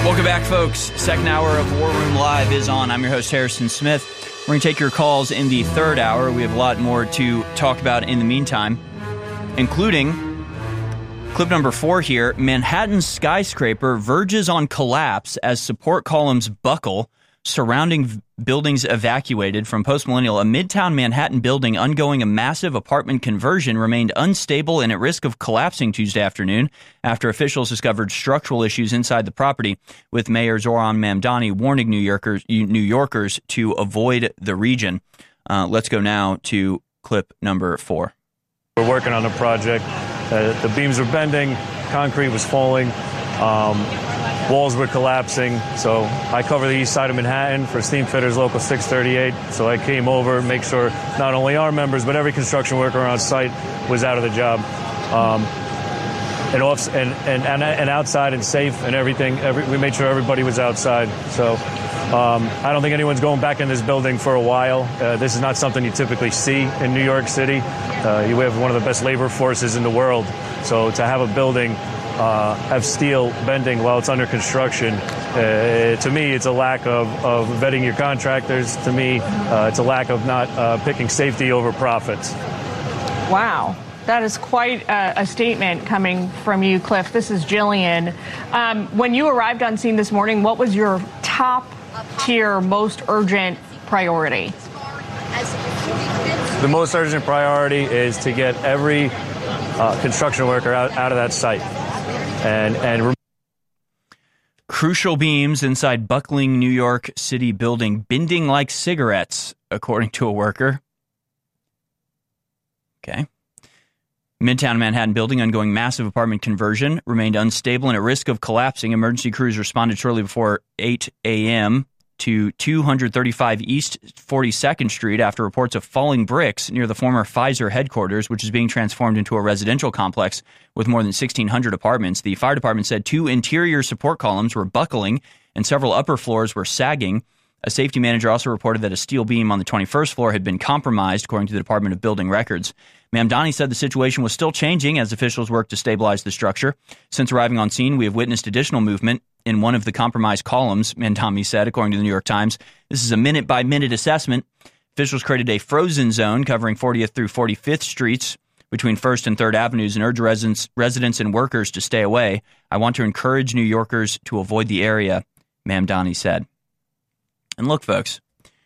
Welcome back, folks. Second hour of War Room Live is on. I'm your host, Harrison Smith. We're going to take your calls in the third hour. We have a lot more to talk about in the meantime, including clip number 4 here. Manhattan skyscraper verges on collapse as support columns buckle, surrounding buildings evacuated. From Postmillennial, a Midtown Manhattan building undergoing a massive apartment conversion remained unstable and at risk of collapsing Tuesday afternoon after officials discovered structural issues inside the property, with Mayor Zohran Mamdani warning New Yorkers to avoid the region. Let's go now to clip number 4. We're working on a project. The beams were bending, concrete was falling, walls were collapsing. So I cover the east side of Manhattan for Steam Fitters Local 638. So I came over, make sure not only our members, but every construction worker on site was out of the job. And outside and safe and everything. We made sure everybody was outside. So I don't think anyone's going back in this building for a while. This is not something you typically see in New York City. You have one of the best labor forces in the world. So to have a building have steel bending while it's under construction, to me, it's a lack of vetting your contractors. To me, it's a lack of not picking safety over profits. Wow. That is quite a statement coming from you, Cliff. This is Jillian. When you arrived on scene this morning, what was your top tier, most urgent priority? The most urgent priority is to get every construction worker out of that site. And crucial beams inside buckling New York City building bending like cigarettes, according to a worker. Okay. Midtown Manhattan building undergoing massive apartment conversion remained unstable and at risk of collapsing. Emergency crews responded shortly before 8 a.m. to 235 East 42nd Street after reports of falling bricks near the former Pfizer headquarters, which is being transformed into a residential complex with more than 1,600 apartments. The fire department said 2 interior support columns were buckling and several upper floors were sagging. A safety manager also reported that a steel beam on the 21st floor had been compromised, according to the Department of Building Records. Mamdani said the situation was still changing as officials worked to stabilize the structure. Since arriving on scene, we have witnessed additional movement in one of the compromised columns, Mamdani said, according to the New York Times. This is a minute-by-minute assessment. Officials created a frozen zone covering 40th through 45th Streets between 1st and 3rd Avenues and urge residents and workers to stay away. I want to encourage New Yorkers to avoid the area, Mamdani said. And look, folks,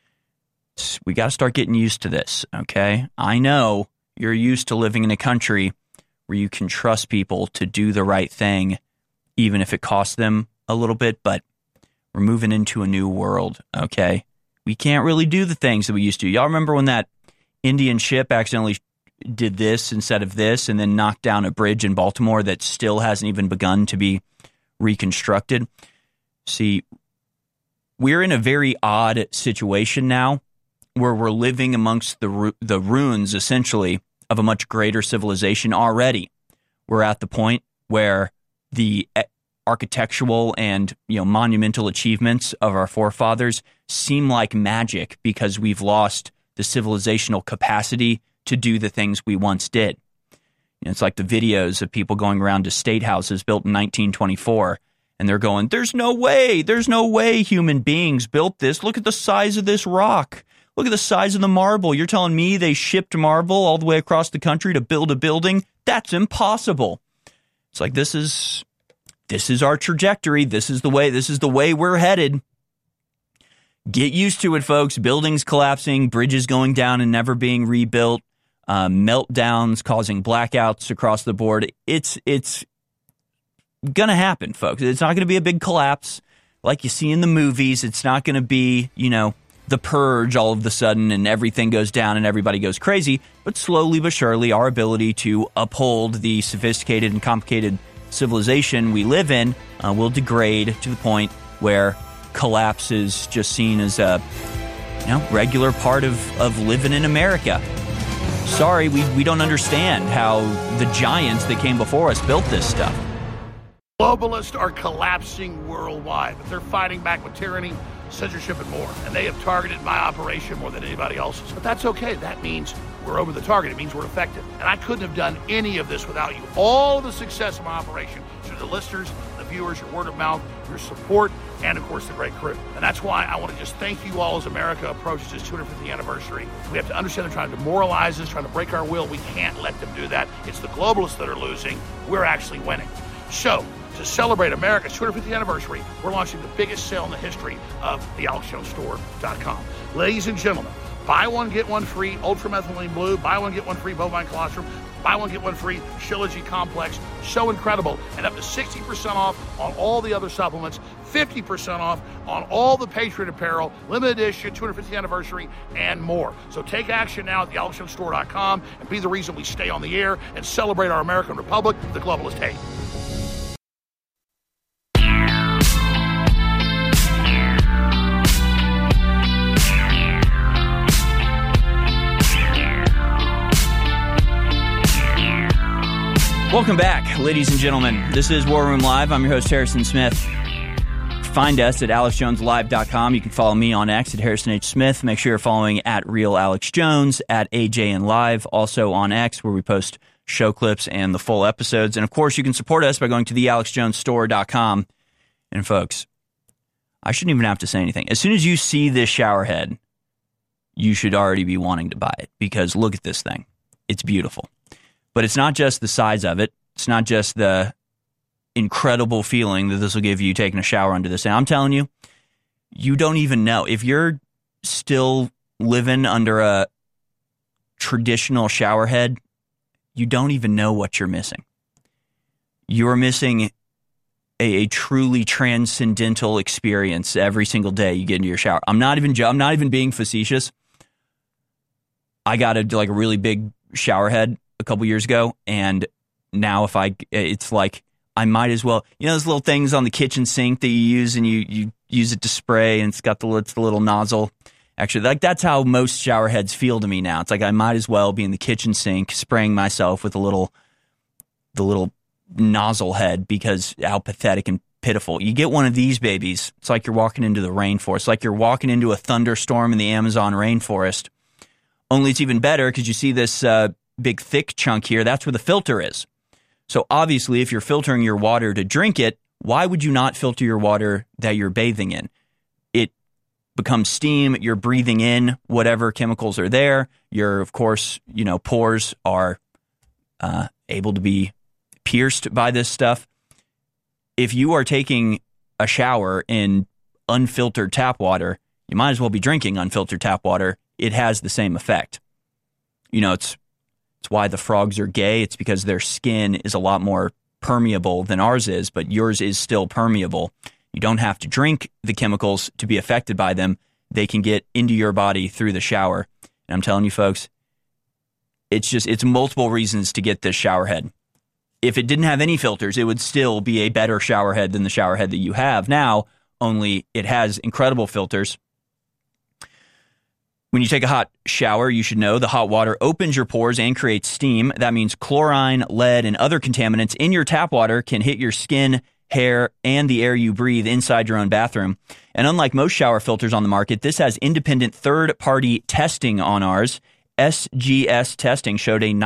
we got to start getting used to this, okay? I know you're used to living in a country where you can trust people to do the right thing, even if it costs them a little bit, but we're moving into a new world, okay? We can't really do the things that we used to. Y'all remember when that Indian ship accidentally did this instead of this and then knocked down a bridge in Baltimore that still hasn't even begun to be reconstructed? See, we're in a very odd situation now where we're living amongst the ruins, essentially, of a much greater civilization already. We're at the point where the architectural and monumental achievements of our forefathers seem like magic because we've lost the civilizational capacity to do the things we once did. It's like the videos of people going around to state houses built in 1924, and they're going, there's no way human beings built this. Look at the size of this rock. Look at the size of the marble. You're telling me they shipped marble all the way across the country to build a building? That's impossible. It's like, this is our trajectory. This is the way we're headed. Get used to it, folks. Buildings collapsing, bridges going down and never being rebuilt, meltdowns causing blackouts across the board. It's going to happen, folks. It's not going to be a big collapse like you see in the movies. It's not going to be, the purge all of a sudden and everything goes down and everybody goes crazy. But slowly but surely, our ability to uphold the sophisticated and complicated civilization we live in will degrade to the point where collapse is just seen as a regular part of living in America. Sorry, we don't understand how the giants that came before us built this stuff. Globalists are collapsing worldwide, but they're fighting back with tyranny, censorship, and more. And they have targeted my operation more than anybody else's. But that's okay. That means we're over the target. It means we're effective. And I couldn't have done any of this without you. All the success of my operation, through the listeners, the viewers, your word of mouth, your support, and of course the great crew. And that's why I want to just thank you all as America approaches this 250th anniversary. We have to understand they're trying to demoralize us, trying to break our will. We can't let them do that. It's the globalists that are losing. We're actually winning. So, to celebrate America's 250th anniversary, we're launching the biggest sale in the history of thealexjonestore.com. Ladies and gentlemen, buy one, get one free ultramethylene blue, buy one, get one free bovine colostrum, buy one, get one free Shilajit complex. So incredible. And up to 60% off on all the other supplements, 50% off on all the Patriot apparel, limited edition, 250th anniversary, and more. So take action now at thealexjonestore.com and be the reason we stay on the air and celebrate our American Republic, the globalist hate. Welcome back, ladies and gentlemen. This is War Room Live. I'm your host, Harrison Smith. Find us at alexjoneslive.com. You can follow me on X at Harrison H. Smith. Make sure you're following at Real Alex Jones, at AJN Live, also on X, where we post show clips and the full episodes. And, of course, you can support us by going to thealexjonestore.com. And, folks, I shouldn't even have to say anything. As soon as you see this shower head, you should already be wanting to buy it, because look at this thing. It's beautiful. But it's not just the size of it. It's not just the incredible feeling that this will give you taking a shower under this. And I'm telling you, you don't even know. If you're still living under a traditional shower head, you don't even know what you're missing. You're missing a truly transcendental experience every single day you get into your shower. I'm not even being facetious. I got a really big shower head a couple years ago, and now it's like I might as well, those little things on the kitchen sink that you use, and you use it to spray, and it's the little nozzle. Actually, that's how most shower heads feel to me now. It's like I might as well be in the kitchen sink spraying myself with the little nozzle head, because how pathetic and pitiful. You get one of these babies, it's like you're walking into the rainforest. It's like you're walking into a thunderstorm in the Amazon rainforest. Only it's even better because you see this big thick chunk here. That's where the filter is. So obviously, if you're filtering your water to drink it, why would you not filter your water that you're bathing in? It becomes steam. You're breathing in whatever chemicals are there. Your, of course, pores are able to be pierced by this stuff. If you are taking a shower in unfiltered tap water, you might as well be drinking unfiltered tap water. It has the same effect. It's why the frogs are gay. It's because their skin is a lot more permeable than ours is, but yours is still permeable. You don't have to drink the chemicals to be affected by them. They can get into your body through the shower. And I'm telling you, folks, it's multiple reasons to get this shower head. If it didn't have any filters, it would still be a better shower head than the shower head that you have now, only it has incredible filters. When you take a hot shower, you should know the hot water opens your pores and creates steam. That means chlorine, lead, and other contaminants in your tap water can hit your skin, hair, and the air you breathe inside your own bathroom. And unlike most shower filters on the market, this has independent third-party testing on ours. SGS testing showed a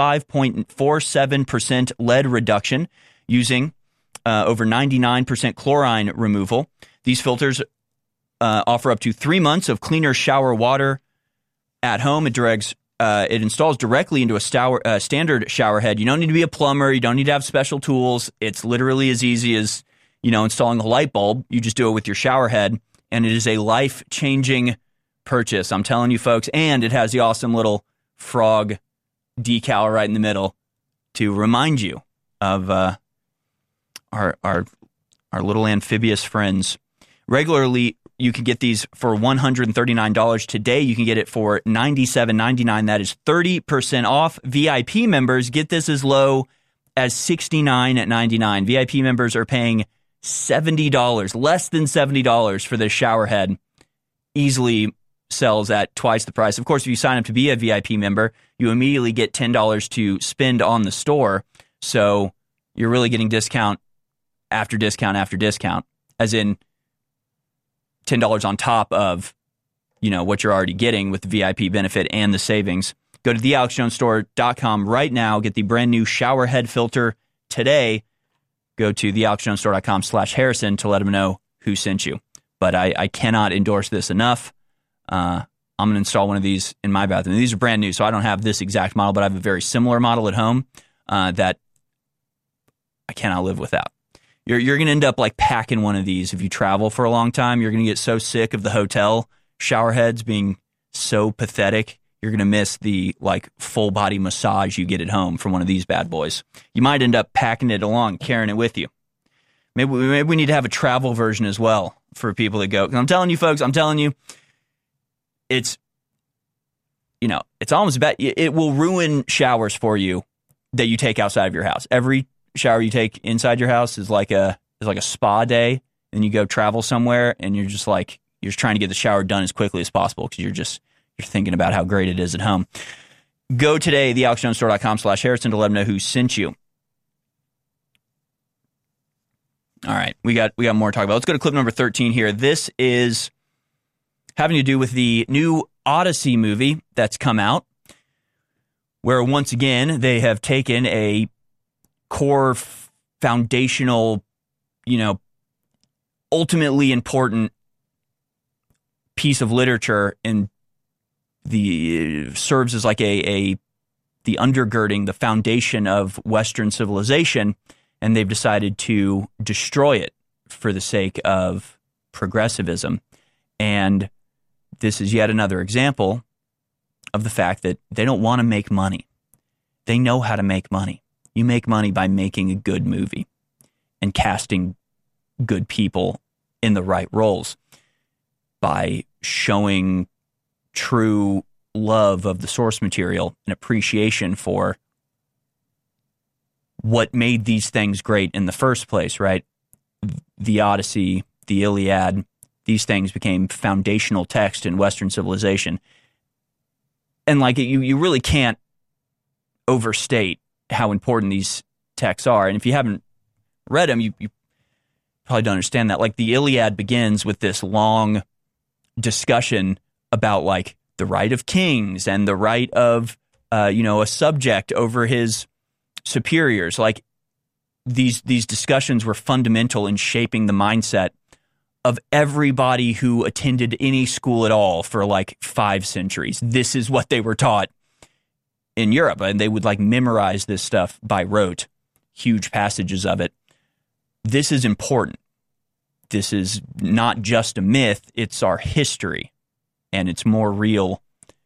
95.47% lead reduction using over 99% chlorine removal. These filters offer up to 3 months of cleaner shower water at home. It installs directly into a standard shower head. You don't need to be a plumber. You don't need to have special tools. It's literally as easy as, installing a light bulb. You just do it with your shower head, and it is a life-changing purchase. I'm telling you, folks. And it has the awesome little frog decal right in the middle to remind you of our little amphibious friends. Regularly, you can get these for $139. Today, you can get it for $97.99. That is 30% off. VIP members get this as low as $69.99. VIP members are paying $70, less than $70 for this shower head. Easily sells at twice the price. Of course, if you sign up to be a VIP member, you immediately get $10 to spend on the store. So you're really getting discount after discount after discount, as in $10 on top of, what you're already getting with the VIP benefit and the savings. Go to thealexjonestore.com right now. Get the brand new shower head filter today. go to thealexjonesstore.com/Harrison to let them know who sent you. But I cannot endorse this enough. I'm going to install one of these in my bathroom. These are brand new, so I don't have this exact model, but I have a very similar model at home that I cannot live without. You're going to end up like packing one of these if you travel for a long time. You're going to get so sick of the hotel shower heads being so pathetic. You're going to miss the like full body massage you get at home from one of these bad boys. You might end up packing it along, carrying it with you. Maybe we need to have a travel version as well for people that go. I'm telling you, folks, it's, it's almost bad. It will ruin showers for you that you take outside of your house. Every shower you take inside your house is like a spa day. And you go travel somewhere and you're just trying to get the shower done as quickly as possible because you're thinking about how great it is at home. Go today, thealexjonesstore.com/Harrison to let them know who sent you. All right, we got more to talk about. Let's go to clip number 13 here. This is having to do with the new Odyssey movie that's come out, where once again they have taken a core foundational, ultimately important piece of literature and serves as like the undergirding, the foundation of Western civilization. And they've decided to destroy it for the sake of progressivism. And this is yet another example of the fact that they don't want to make money. They know how to make money. You make money by making a good movie and casting good people in the right roles, by showing true love of the source material and appreciation for what made these things great in the first place, right? The Odyssey, the Iliad, these things became foundational text in Western civilization. And like you really can't overstate how important these texts are. And if you haven't read them, you probably don't understand that. Like the Iliad begins with this long discussion about like the right of kings and the right of, a subject over his superiors. Like these discussions were fundamental in shaping the mindset of everybody who attended any school at all for like 5 centuries. This is what they were taught in Europe, and they would like memorize this stuff by rote, huge passages of it. This is important. This is not just a myth, it's our history, and it's more real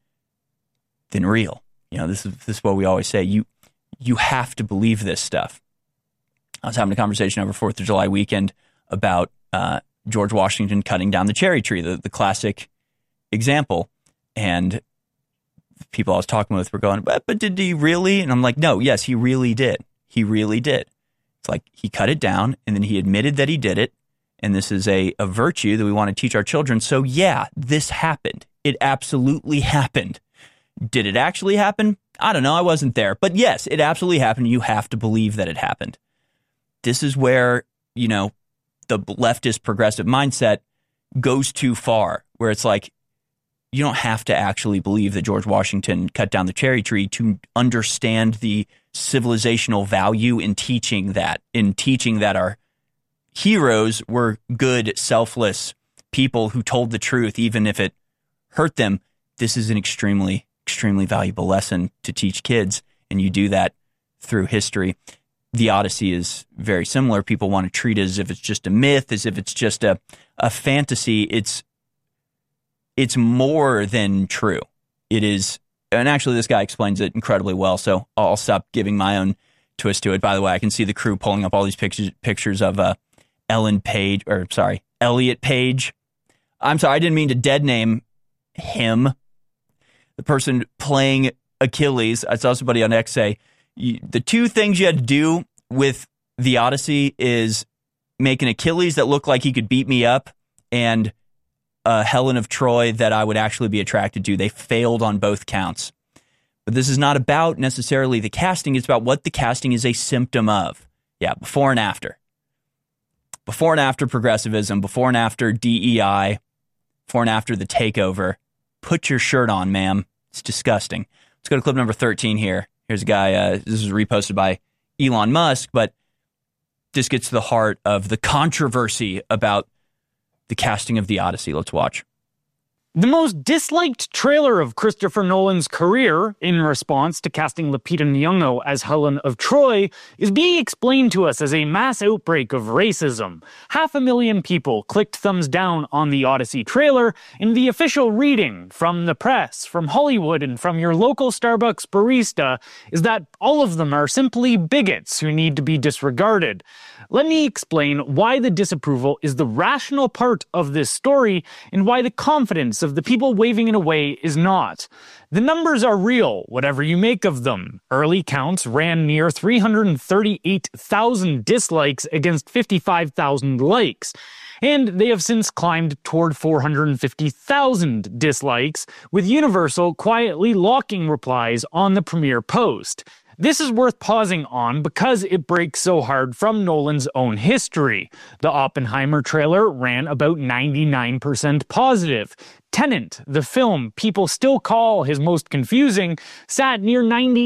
than real. This is what we always say. You have to believe this stuff. I was having a conversation over 4th of July weekend about George Washington cutting down the cherry tree, the classic example. And people I was talking with were going, but did he really? And I'm like, no, yes, he really did. He really did. It's like he cut it down and then he admitted that he did it. And this is a virtue that we want to teach our children. So yeah, this happened. It absolutely happened. Did it actually happen? I don't know. I wasn't there. But yes, it absolutely happened. You have to believe that it happened. This is where, the leftist progressive mindset goes too far, where it's like, you don't have to actually believe that George Washington cut down the cherry tree to understand the civilizational value in teaching that our heroes were good, selfless people who told the truth, even if it hurt them. This is an extremely, extremely valuable lesson to teach kids, and you do that through history. The Odyssey is very similar. People want to treat it as if it's just a myth, as if it's just a fantasy. It's more than true. It is, and actually this guy explains it incredibly well, so I'll stop giving my own twist to it. By the way, I can see the crew pulling up all these pictures of Elliot Page. I'm sorry, I didn't mean to dead name him. The person playing Achilles. I saw somebody on X say, the 2 things you had to do with the Odyssey is make an Achilles that looked like he could beat me up and a Helen of Troy that I would actually be attracted to. They failed on both counts. But this is not about necessarily the casting. It's about what the casting is a symptom of. Yeah, before and after. Before and after progressivism, before and after DEI, before and after the takeover. Put your shirt on, ma'am. It's disgusting. Let's go to clip number 13 here. Here's a guy, this was reposted by Elon Musk, but this gets to the heart of the controversy about the casting of The Odyssey. Let's watch. The most disliked trailer of Christopher Nolan's career, in response to casting Lupita Nyong'o as Helen of Troy, is being explained to us as a mass outbreak of racism. 500,000 people clicked thumbs down on the Odyssey trailer, and the official reading from the press, from Hollywood, and from your local Starbucks barista is that all of them are simply bigots who need to be disregarded. Let me explain why the disapproval is the rational part of this story and why the confidence of the people waving it away is not. The numbers are real, whatever you make of them. Early counts ran near 338,000 dislikes against 55,000 likes. And they have since climbed toward 450,000 dislikes, with Universal quietly locking replies on the premiere post. This is worth pausing on because it breaks so hard from Nolan's own history. The Oppenheimer trailer ran about 99% positive. Tenet, the film people still call his most confusing, sat near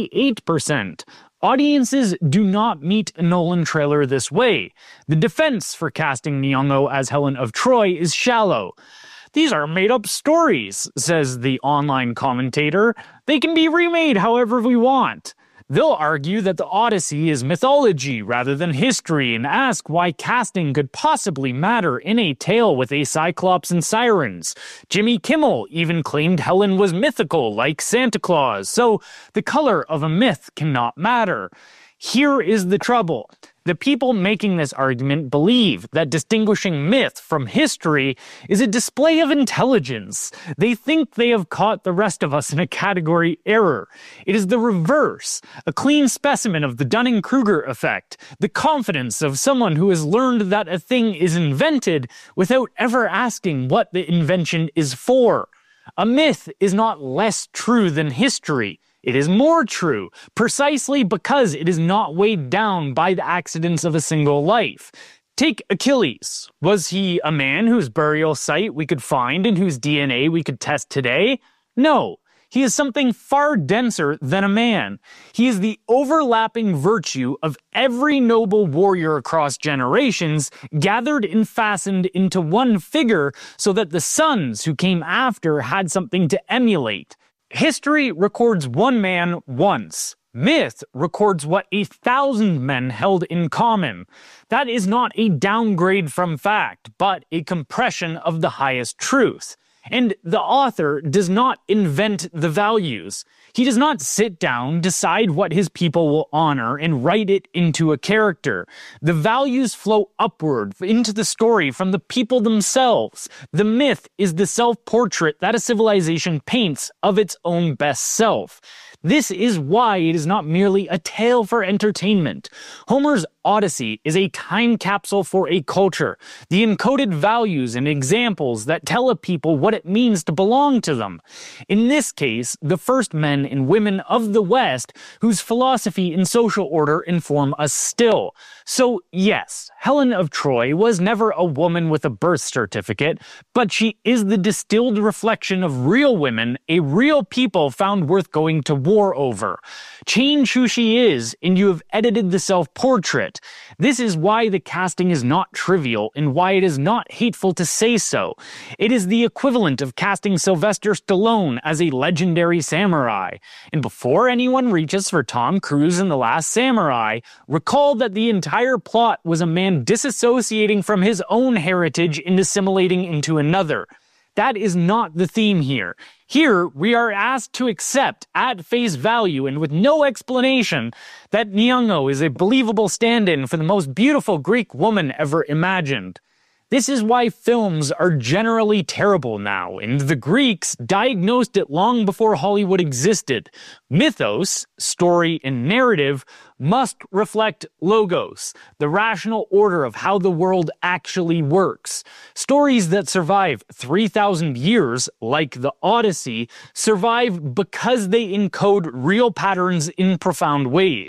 98%. Audiences do not meet a Nolan trailer this way. The defense for casting Nyong'o as Helen of Troy is shallow. These are made-up stories, says the online commentator. They can be remade however we want. They'll argue that the Odyssey is mythology rather than history and ask why casting could possibly matter in a tale with a Cyclops and sirens. Jimmy Kimmel even claimed Helen was mythical, like Santa Claus, so the color of a myth cannot matter. Here is the trouble. The people making this argument believe that distinguishing myth from history is a display of intelligence. They think they have caught the rest of us in a category error. It is the reverse, a clean specimen of the Dunning-Kruger effect, the confidence of someone who has learned that a thing is invented without ever asking what the invention is for. A myth is not less true than history. It is more true, precisely because it is not weighed down by the accidents of a single life. Take Achilles. Was he a man whose burial site we could find and whose DNA we could test today? No. He is something far denser than a man. He is the overlapping virtue of every noble warrior across generations, gathered and fastened into one figure so that the sons who came after had something to emulate. History records one man once. Myth records what 1,000 men held in common. That is not a downgrade from fact, but a compression of the highest truth. And the author does not invent the values. He does not sit down, decide what his people will honor, and write it into a character. The values flow upward into the story from the people themselves. The myth is the self-portrait that a civilization paints of its own best self. This is why it is not merely a tale for entertainment. Homer's Odyssey is a time capsule for a culture, the encoded values and examples that tell a people what it means to belong to them. In this case, the first men and women of the West whose philosophy and social order inform us still. So yes, Helen of Troy was never a woman with a birth certificate, but she is the distilled reflection of real women, a real people found worth going to war over. Change who she is, and you have edited the self-portrait. This is why the casting is not trivial, and why it is not hateful to say so. It is the equivalent of casting Sylvester Stallone as a legendary samurai. And before anyone reaches for Tom Cruise in The Last Samurai, recall that the entire plot was a man disassociating from his own heritage and assimilating into another. That is not the theme here. Here, we are asked to accept, at face value and with no explanation, that Nyong'o is a believable stand-in for the most beautiful Greek woman ever imagined. This is why films are generally terrible now, and the Greeks diagnosed it long before Hollywood existed. Mythos, story and narrative, must reflect logos, the rational order of how the world actually works. Stories that survive 3,000 years, like the Odyssey, survive because they encode real patterns in profound ways.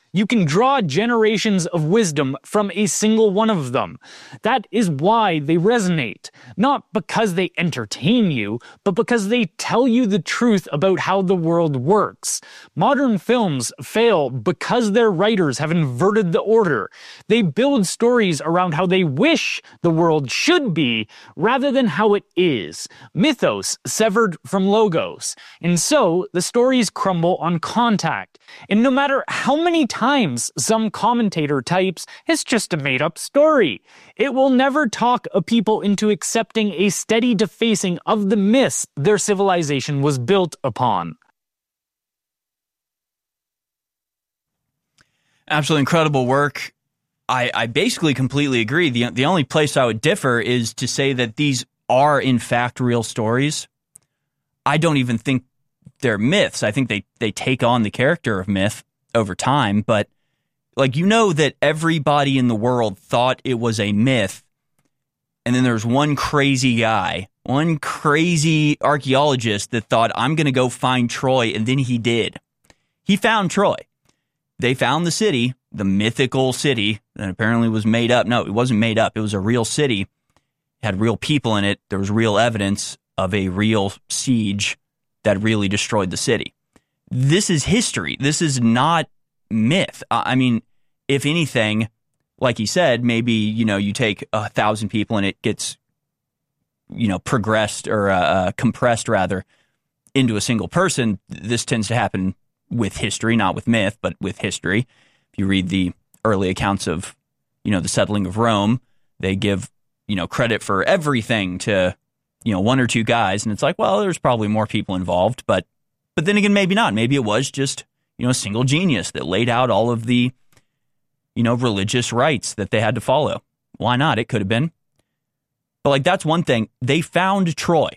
You can draw generations of wisdom from a single one of them. That is why they resonate. Not because they entertain you, but because they tell you the truth about how the world works. Modern films fail because their writers have inverted the order. They build stories around how they wish the world should be, rather than how it is. Mythos severed from logos. And so, the stories crumble on contact. And no matter how many times some commentator types, it's just a made-up story, it will never talk a people into accepting a steady defacing of the myths their civilization was built upon. Absolutely incredible work. I basically completely agree. The only place I would differ is to say that these are, in fact, real stories. I don't even think they're myths. I think they take on the character of myth over time, but like, you know that everybody in the world thought it was a myth, and then there's one crazy guy, one crazy archaeologist that thought, I'm going to go find Troy, and then he did. He found Troy. They found the city, the mythical city that apparently was made up. No, it wasn't made up. It was a real city. It had real people in it. There was real evidence of a real siege that really destroyed the city. This is history. This is not myth. I mean, if anything, like he said, maybe, you take 1,000 people and it gets, progressed or compressed rather into a single person. This tends to happen with history, not with myth, but with history. If you read the early accounts of, the settling of Rome, they give, credit for everything to, one or two guys. And it's like, well, there's probably more people involved, but then again, maybe not. Maybe it was just, a single genius that laid out all of the, religious rites that they had to follow. Why not? It could have been. But like, that's one thing. They found Troy.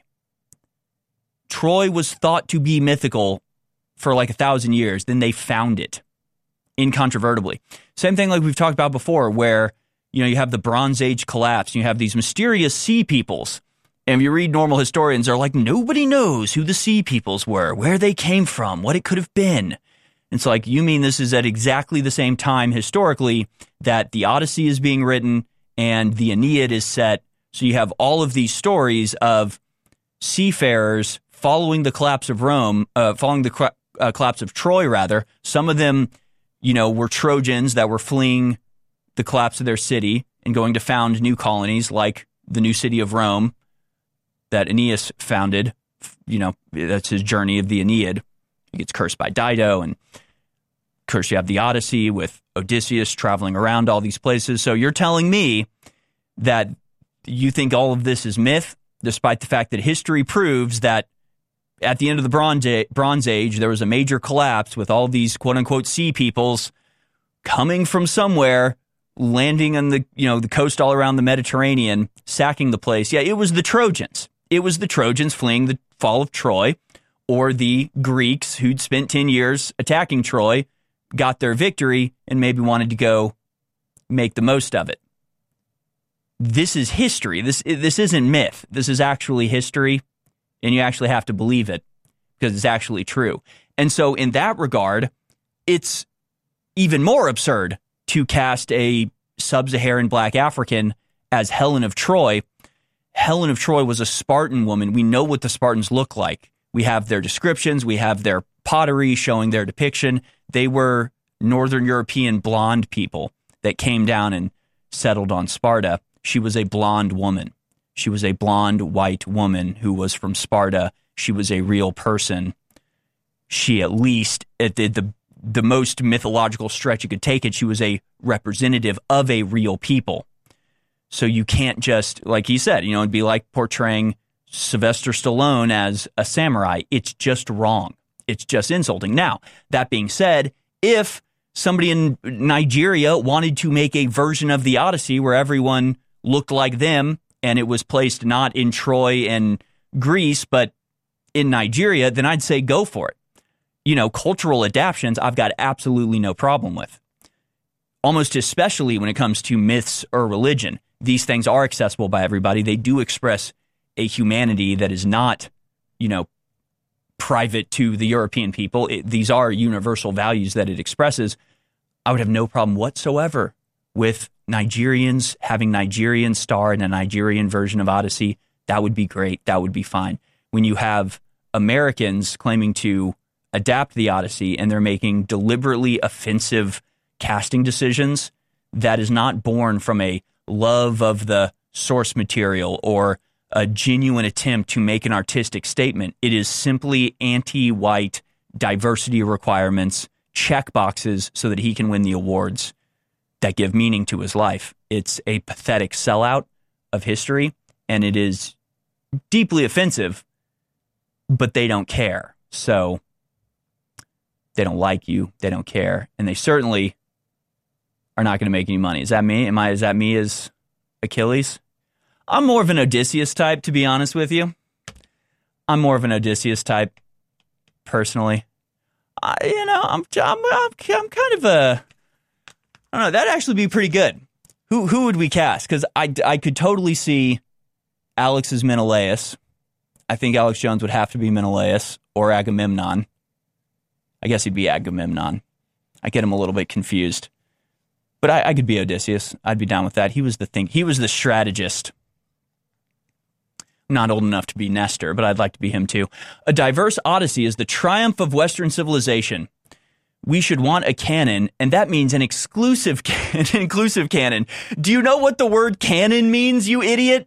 Troy was thought to be mythical for like 1,000 years. Then they found it incontrovertibly. Same thing like we've talked about before, where, you have the Bronze Age collapse. And you have these mysterious sea peoples. And if you read normal historians, they're like, nobody knows who the sea peoples were, where they came from, what it could have been. It's like, you mean this is at exactly the same time historically that the Odyssey is being written and the Aeneid is set. So you have all of these stories of seafarers following the collapse of Rome, following the collapse of Troy, rather. Some of them, were Trojans that were fleeing the collapse of their city and going to found new colonies like the new city of Rome that Aeneas founded. That's his journey of the Aeneid. He gets cursed by Dido, and of course you have the Odyssey with Odysseus traveling around all these places. So you're telling me that you think all of this is myth, despite the fact that history proves that at the end of the Bronze Age, there was a major collapse with all these quote-unquote sea peoples coming from somewhere, landing on the coast all around the Mediterranean, sacking the place. Yeah, it was the Trojans. It was the Trojans fleeing the fall of Troy, or the Greeks who'd spent 10 years attacking Troy, got their victory, and maybe wanted to go make the most of it. This is history. This isn't myth. This is actually history, and you actually have to believe it because it's actually true. And so in that regard, it's even more absurd to cast a sub-Saharan black African as Helen of Troy. Helen of Troy was a Spartan woman. We know what the Spartans look like. We have their descriptions. We have their pottery showing their depiction. They were Northern European blonde people that came down and settled on Sparta. She was a blonde woman. She was a blonde white woman who was from Sparta. She was a real person. She, at least, at the most mythological stretch you could take it, she was a representative of a real people. So you can't just, like he said, it'd be like portraying Sylvester Stallone as a samurai. It's just wrong. It's just insulting. Now, that being said, if somebody in Nigeria wanted to make a version of the Odyssey where everyone looked like them and it was placed not in Troy and Greece, but in Nigeria, then I'd say go for it. Cultural adaptations, I've got absolutely no problem with. Almost especially when it comes to myths or religion. These things are accessible by everybody. They do express a humanity that is not, private to the European people. These are universal values that it expresses. I would have no problem whatsoever with Nigerians having Nigerian star in a Nigerian version of Odyssey. That would be great. That would be fine. When you have Americans claiming to adapt the Odyssey and they're making deliberately offensive casting decisions, that is not born from a love of the source material or a genuine attempt to make an artistic statement. It is simply anti-white diversity requirements, check boxes so that he can win the awards that give meaning to his life. It's a pathetic sellout of history, and it is deeply offensive, but they don't care. So they don't like you, they don't care, and they certainly are not going to make any money. Is that me? Is that me as Achilles? I'm more of an Odysseus type, to be honest with you. I'm more of an Odysseus type, personally. I'm kind of a. I don't know. That'd actually be pretty good. Who would we cast? Because I could totally see Alex as Menelaus. I think Alex Jones would have to be Menelaus or Agamemnon. I guess he'd be Agamemnon. I get him a little bit confused. But I could be Odysseus. I'd be down with that. He was the thing. He was the strategist. I'm not old enough to be Nestor, but I'd like to be him too. A diverse Odyssey is the triumph of Western civilization. We should want a canon, and that means an inclusive canon. Do you know what the word canon means, you idiot?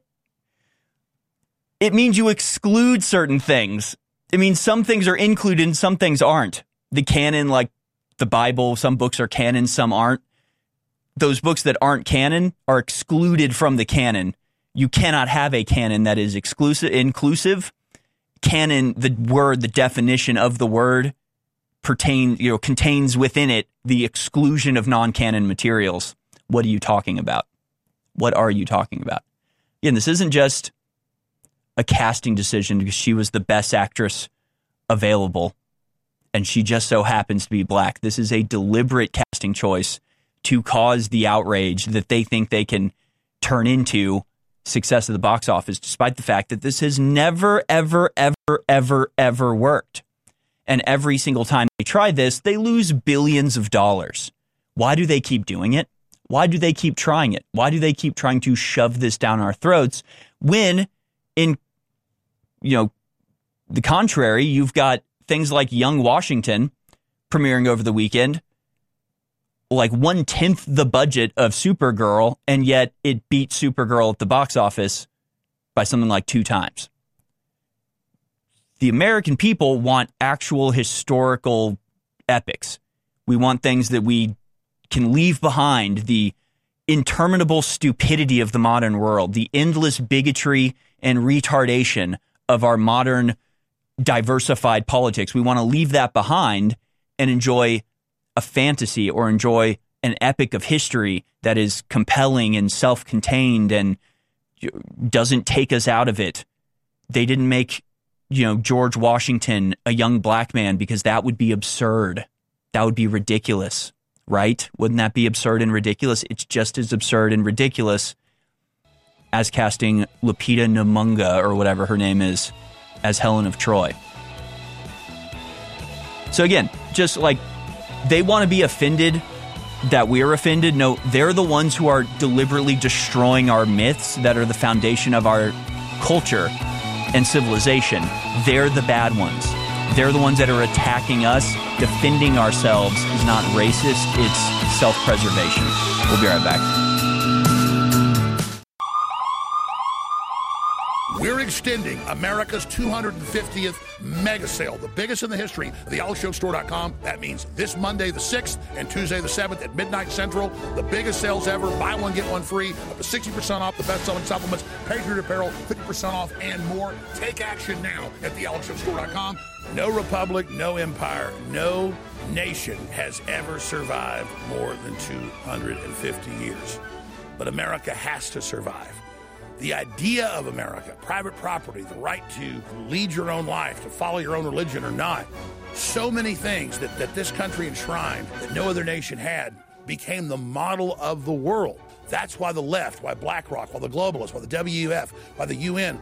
It means you exclude certain things. It means some things are included and some things aren't. The canon, like the Bible, some books are canon, some aren't. Those books that aren't canon are excluded from the canon. You cannot have a canon that is inclusive. Canon, the word, the definition of the word contains within it the exclusion of non-canon materials. What are you talking about? What are you talking about? Again, this isn't just a casting decision because she was the best actress available and she just so happens to be black. This is a deliberate casting choice to cause the outrage that they think they can turn into success at the box office, despite the fact that this has never, ever, ever, ever, ever worked. And every single time they try this, they lose billions of dollars. Why do they keep doing it? Why do they keep trying it? Why do they keep trying to shove this down our throats when, in the contrary, you've got things like Young Washington premiering over the weekend, like 1/10 the budget of Supergirl, and yet it beat Supergirl at the box office by something like 2 times. The American people want actual historical epics. We want things that we can leave behind the interminable stupidity of the modern world, the endless bigotry and retardation of our modern diversified politics. We want to leave that behind and enjoy a fantasy or enjoy an epic of history that is compelling and self-contained and doesn't take us out of it. They didn't make, George Washington a young black man because that would be absurd. That would be ridiculous, right? Wouldn't that be absurd and ridiculous? It's just as absurd and ridiculous as casting Lupita Nyong'o or whatever her name is as Helen of Troy. So again, just like they want to be offended that we're offended. No, they're the ones who are deliberately destroying our myths that are the foundation of our culture and civilization. They're the bad ones. They're the ones that are attacking us. Defending ourselves is not racist. It's self-preservation. We'll be right back. We're extending America's 250th mega sale, the biggest in the history of the AlexJonesStore.com. That means this Monday the 6th and Tuesday the 7th at midnight Central. The biggest sales ever. Buy one, get one free. Up to 60% off the best-selling supplements, Patriot apparel, 50% off, and more. Take action now at the AlexJonesStore.com. No republic, no empire, no nation has ever survived more than 250 years. But America has to survive. The idea of America, private property, the right to lead your own life, to follow your own religion or not, so many things that this country enshrined that no other nation had became the model of the world. That's why the left, why BlackRock, why the globalists, why the WEF, why the UN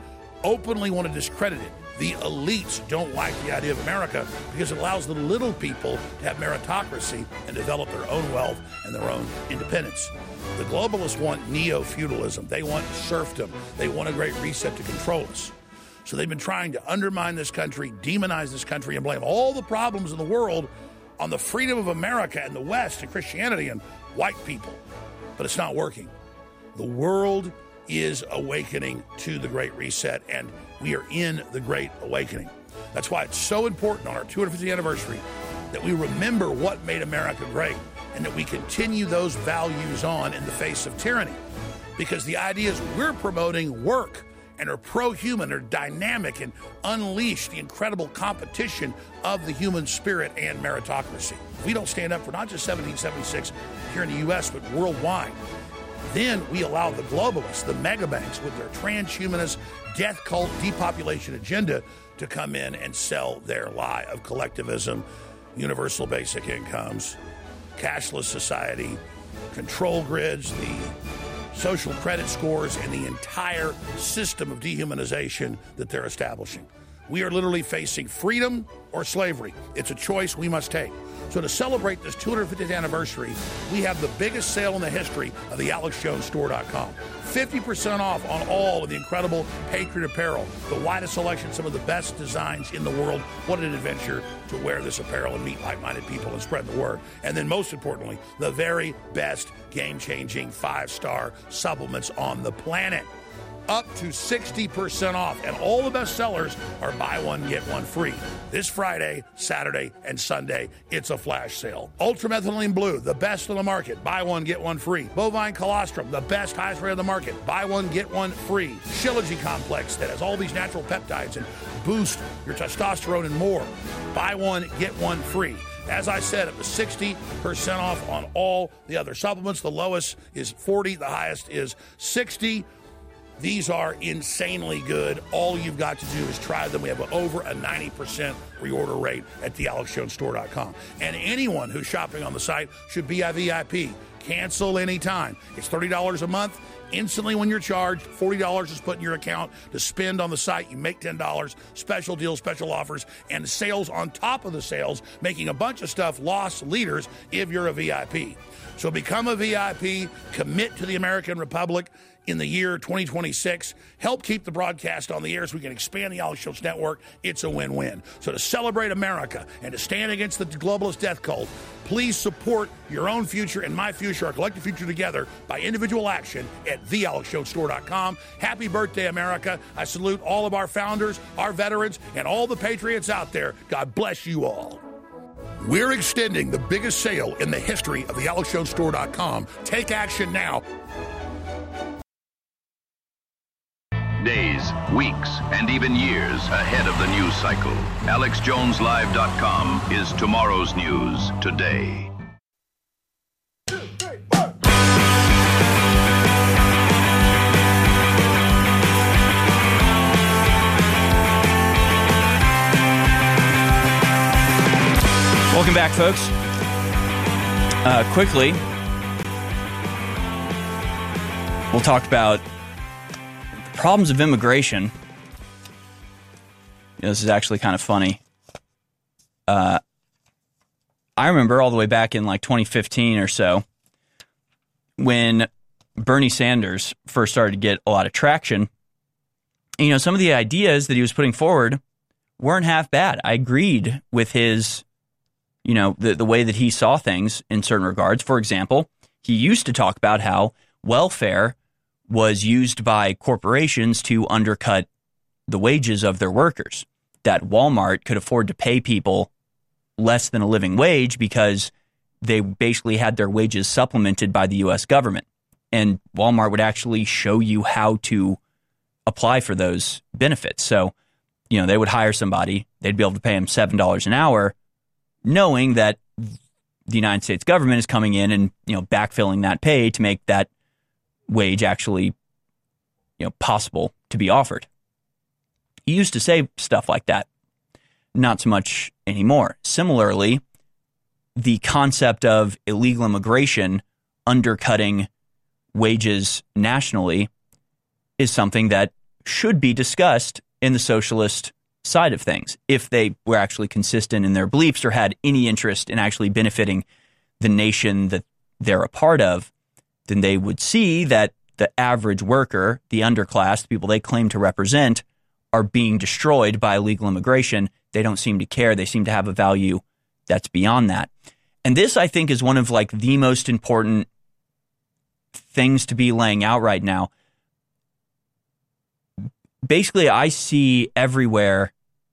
openly want to discredit it. The elites don't like the idea of America because it allows the little people to have meritocracy and develop their own wealth and their own independence. The globalists want neo-feudalism. They want serfdom. They want a great reset to control us. So they've been trying to undermine this country, demonize this country, and blame all the problems in the world on the freedom of America and the West and Christianity and white people. But it's not working. The world is awakening to the Great Reset, and we are in the Great Awakening. That's why it's so important on our 250th anniversary that we remember what made America great and that we continue those values on in the face of tyranny. Because the idea is we're promoting work and are pro-human, are dynamic, and unleash the incredible competition of the human spirit and meritocracy. If we don't stand up for not just 1776 here in the U.S., but worldwide, then we allow the globalists, the megabanks with their transhumanist, death cult, depopulation agenda to come in and sell their lie of collectivism, universal basic incomes, cashless society, control grids, the social credit scores, and the entire system of dehumanization that they're establishing. We are literally facing freedom or slavery. It's a choice we must take. So to celebrate this 250th anniversary, we have the biggest sale in the history of the AlexJonesStore.com. 50% off on all of the incredible Patriot apparel, the widest selection, some of the best designs in the world. What an adventure to wear this apparel and meet like-minded people and spread the word. And then most importantly, the very best game-changing 5-star supplements on the planet. Up to 60% off, and all the best sellers are buy one, get one free. This Friday, Saturday, and Sunday, it's a flash sale. Ultramethylene Blue, the best on the market. Buy one, get one free. Bovine Colostrum, the best, highest rate on the market. Buy one, get one free. Shilajit Complex that has all these natural peptides and boost your testosterone and more. Buy one, get one free. As I said, it was 60% off on all the other supplements. The lowest is 40, the highest is 60. These are insanely good. All you've got to do is try them. We have over a 90% reorder rate at thealexjonesstore.com. And anyone who's shopping on the site should be a VIP. Cancel anytime. It's $30 a month. Instantly when you're charged, $40 is put in your account to spend on the site. You make $10. Special deals, special offers, and sales on top of the sales, making a bunch of stuff loss leaders if you're a VIP. So become a VIP, commit to the American Republic in the year 2026. Help keep the broadcast on the air so we can expand the Alex Jones Network. It's a win-win. So to celebrate America and to stand against the globalist death cult, please support your own future and my future, our collective future together, by individual action at thealexjonesstore.com. Happy birthday, America. I salute all of our founders, our veterans, and all the patriots out there. God bless you all. We're extending the biggest sale in the history of the AlexJonesStore.com. Take action now. Days, weeks, and even years ahead of the news cycle. AlexJonesLive.com is tomorrow's news today. Welcome back, folks. Quickly, we'll talk about the problems of immigration. This is actually kind of funny. I remember all the way back in like 2015 or so when Bernie Sanders first started to get a lot of traction. And, you know, some of the ideas that he was putting forward weren't half bad. I agreed with his, you know, the way that he saw things in certain regards. For example, he used to talk about how welfare was used by corporations to undercut the wages of their workers, that Walmart could afford to pay people less than a living wage because they basically had their wages supplemented by the U.S. government. And Walmart would actually show you how to apply for those benefits. So, you know, they would hire somebody, they'd be able to pay them $7 an hour, knowing that the United States government is coming in and, you know, backfilling that pay to make that wage actually, you know, possible to be offered. He used to say stuff like that. Not so much anymore. Similarly, the concept of illegal immigration undercutting wages nationally is something that should be discussed in the socialist side of things if they were actually consistent in their beliefs or had any interest in actually benefiting the nation that they're a part of. Then they would see that the average worker, the underclass, the people they claim to represent, are being destroyed by illegal immigration. They don't seem to care. They seem to have a value that's beyond that. And this, I think, is one of like the most important things to be laying out right now. Basically, I see everywhere,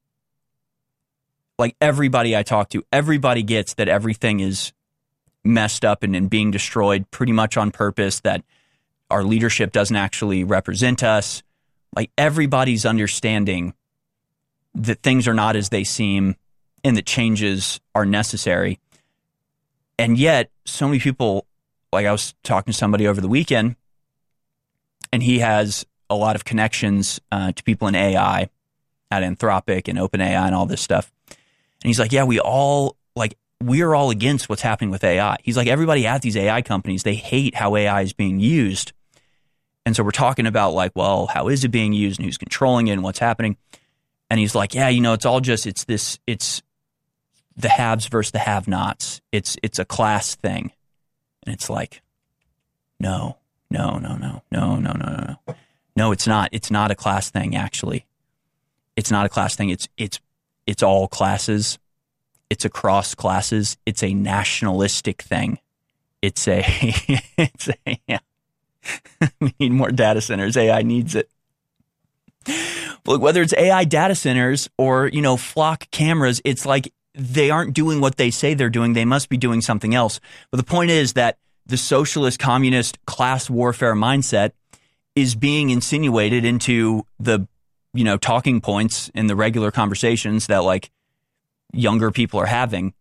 like everybody I talk to, everybody gets that everything is messed up and being destroyed pretty much on purpose, that our leadership doesn't actually represent us. Like everybody's understanding that things are not as they seem and that changes are necessary. And yet, so many people, like I was talking to somebody over the weekend, and he has a lot of connections to people in AI at Anthropic and OpenAI and all this stuff. And he's like, yeah, we're all against what's happening with AI. He's like, everybody at these AI companies, they hate how AI is being used. And so we're talking about like, well, how is it being used and who's controlling it and what's happening? And he's like, yeah, it's all just, it's the haves versus the have-nots. It's a class thing. And it's like, no. No, it's not. It's not a class thing, actually. It's not a class thing. It's all classes. It's across classes. It's a nationalistic thing. Yeah. We need more data centers. AI needs it. Look, whether it's AI data centers or, flock cameras, it's like they aren't doing what they say they're doing. They must be doing something else. But the point is that the socialist, communist, class warfare mindset is being insinuated into the, talking points in the regular conversations that like younger people are having.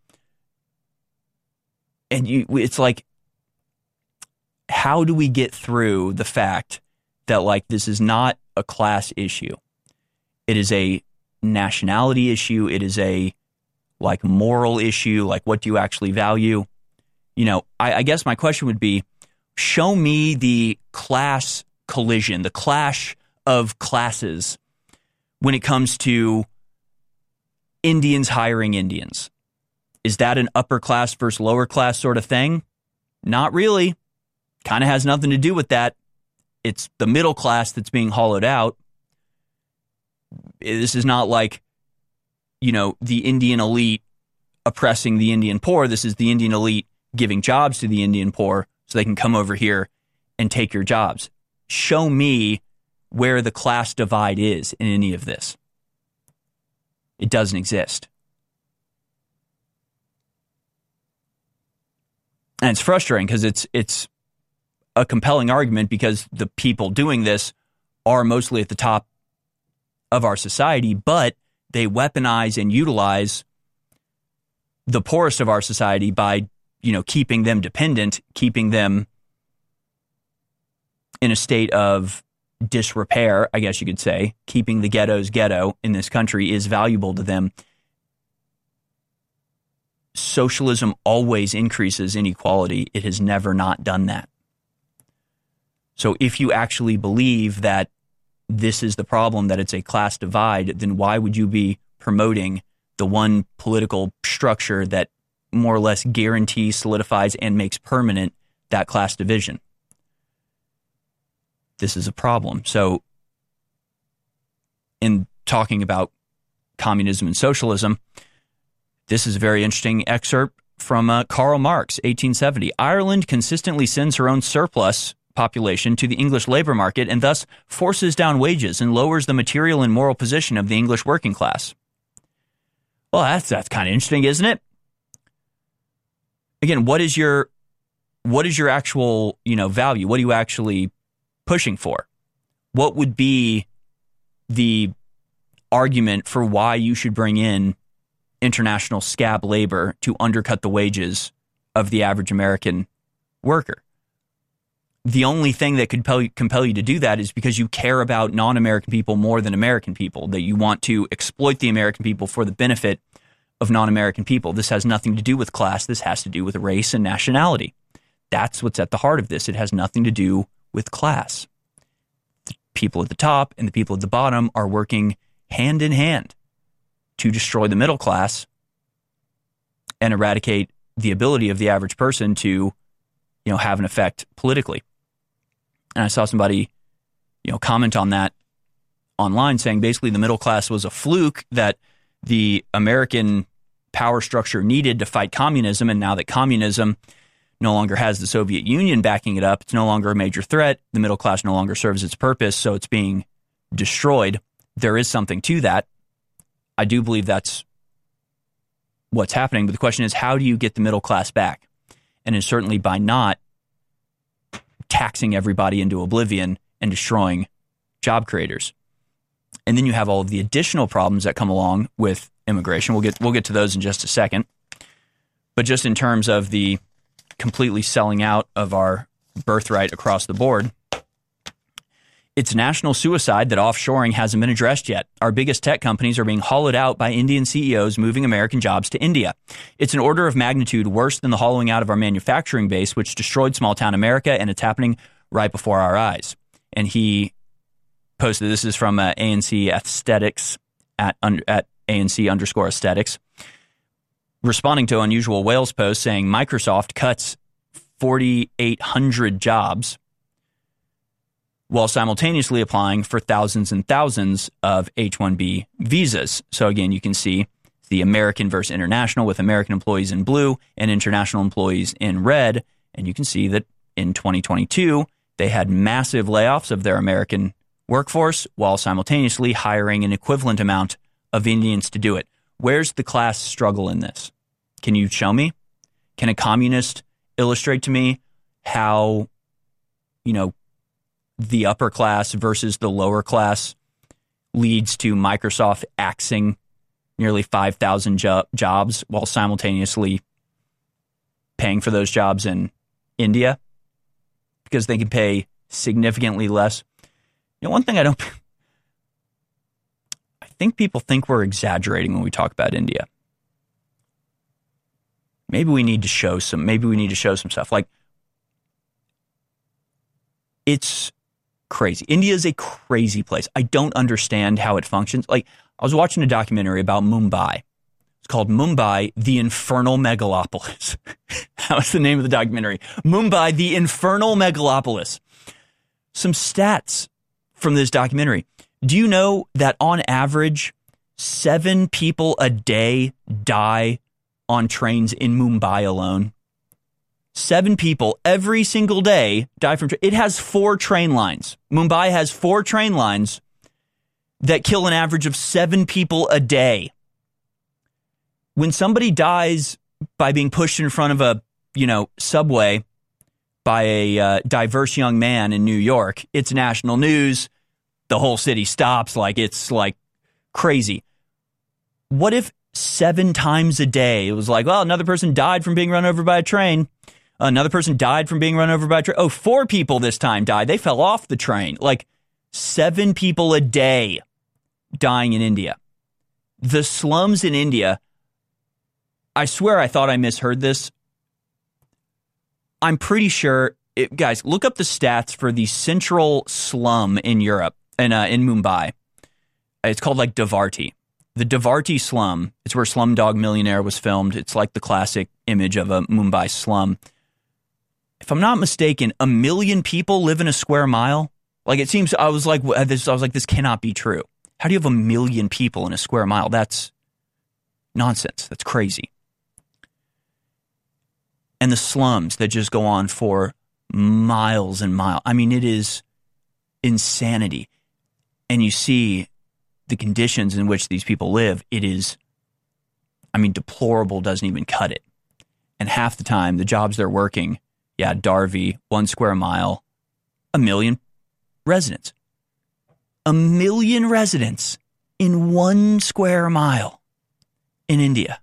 And it's like, how do we get through the fact that like this is not a class issue? It is a nationality issue. It is a like moral issue. Like, what do you actually value? I guess my question would be, show me the class collision, the clash of classes when it comes to Indians hiring Indians. Is that an upper class versus lower class sort of thing? Not really. Kind of has nothing to do with that. It's the middle class that's being hollowed out. This is not like, the Indian elite oppressing the Indian poor. This is the Indian elite giving jobs to the Indian poor so they can come over here and take your jobs. Show me where the class divide is in any of this. It doesn't exist. And it's frustrating because it's a compelling argument because the people doing this are mostly at the top of our society, but they weaponize and utilize the poorest of our society by, keeping them dependent, keeping them in a state of disrepair, I guess you could say. Keeping the ghettos ghetto in this country is valuable to them. Socialism always increases inequality. It has never not done that. So if you actually believe that this is the problem, that it's a class divide, then why would you be promoting the one political structure that more or less guarantees, solidifies, and makes permanent that class division? This is a problem. So in talking about communism and socialism, this is a very interesting excerpt from Karl Marx, 1870. Ireland consistently sends her own surplus population to the English labor market and thus forces down wages and lowers the material and moral position of the English working class. Well, that's kind of interesting, isn't it? Again, what is your actual, value? What are you actually pushing for? What would be the argument for why you should bring in international scab labor to undercut the wages of the average American worker? The only thing that could compel you to do that is because you care about non-American people more than American people, that you want to exploit the American people for the benefit of non-American people. This has nothing to do with class. This has to do with race and nationality. That's what's at the heart of this. It has nothing to do with class. people at the top and the people at the bottom are working hand in hand to destroy the middle class and eradicate the ability of the average person to, have an effect politically. And I saw somebody, comment on that online saying basically the middle class was a fluke that the American power structure needed to fight communism. And now that communism no longer has the Soviet Union backing it up, it's no longer a major threat. The middle class no longer serves its purpose, so it's being destroyed. There is something to that. I do believe that's what's happening. But the question is, how do you get the middle class back? And it's certainly by not taxing everybody into oblivion and destroying job creators. And then you have all of the additional problems that come along with immigration. We'll get to those in just a second. But just in terms of the completely selling out of our birthright across the board, it's national suicide that offshoring hasn't been addressed yet. Our biggest tech companies are being hollowed out by Indian CEOs moving American jobs to India. It's an order of magnitude worse than the hollowing out of our manufacturing base, which destroyed small-town America, and it's happening right before our eyes. And he posted, this is from ANC Aesthetics at ANC_aesthetics, responding to Unusual Whales post saying Microsoft cuts 4,800 jobs while simultaneously applying for thousands and thousands of H-1B visas. So again, you can see the American versus international with American employees in blue and international employees in red. And you can see that in 2022, they had massive layoffs of their American workforce while simultaneously hiring an equivalent amount of Indians to do it. Where's the class struggle in this? Can you show me? Can a communist illustrate to me how, the upper class versus the lower class leads to Microsoft axing nearly 5,000 jobs while simultaneously paying for those jobs in India because they can pay significantly less? One thing I think people think we're exaggerating when we talk about India. Maybe we need to show some stuff. Like, it's crazy. India is a crazy place. I don't understand how it functions. Like, I was watching a documentary about Mumbai. It's called Mumbai, the Infernal Megalopolis. That was the name of the documentary. Mumbai, the Infernal Megalopolis. Some stats from this documentary. Do you know that on average, 7 people a day die on trains in Mumbai alone? 7 people every single day die from it has 4 train lines. Mumbai has 4 train lines that kill an average of 7 people a day. When somebody dies by being pushed in front of a, subway by a diverse young man in New York, it's national news. The whole city stops. It's crazy. What if 7 times a day it was another person died from being run over by a train. Another person died from being run over by a train. Oh, 4 people this time died. They fell off the train. 7 people a day dying in India. The slums in India, I swear I thought I misheard this. I'm pretty sure, guys, look up the stats for the central slum in Europe, in Mumbai. It's called Dhawarti. The Dhawarti slum, it's where Slumdog Millionaire was filmed. It's like the classic image of a Mumbai slum. If I'm not mistaken, 1 million people live in a square mile. It seems, I was like, this cannot be true. How do you have 1 million people in a square mile? That's nonsense. That's crazy. And the slums that just go on for miles and miles. I mean, it is insanity. And you see the conditions in which these people live. It is, deplorable doesn't even cut it. And half the time, the jobs they're working, Darvi, 1 square mile, 1 million residents. 1 million residents in 1 square mile in India.